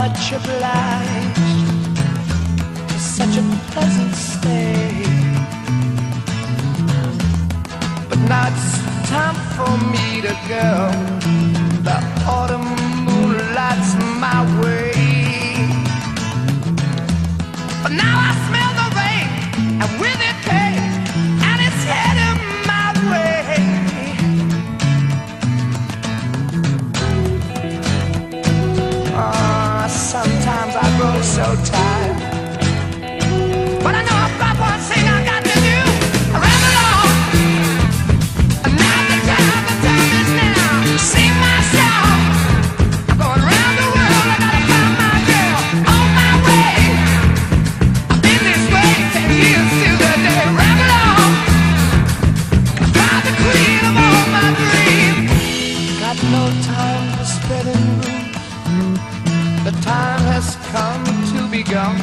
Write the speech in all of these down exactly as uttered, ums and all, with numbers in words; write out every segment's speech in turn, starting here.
much obliged for such a pleasant stay. But now it's time for me to go. The autumn moonlight's my way. But now I smell the rain, and with it pain, and it's heading my way. Uh, sometimes I grow so tired, but I know I've got one thing I got to do. I ramble on, and now the time, the time is now. Sing my song, I'm going round the world. I gotta find my girl on my way. I've been this way ten years till the day. Ramble on, drive the queen of all my dreams. Got no time for spreading rumors. The time has come to be gone.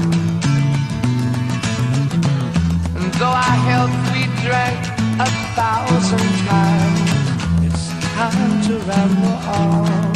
And though our health we drank a thousand times, it's time to ramble on.